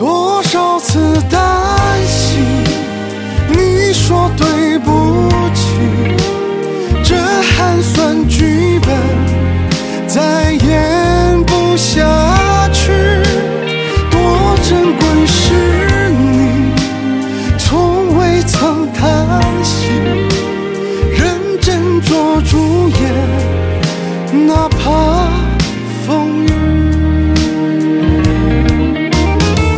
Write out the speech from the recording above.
多少次担心你说对不起，这寒酸剧本再演不下去。多珍贵是你从未曾叹息，认真做主演，哪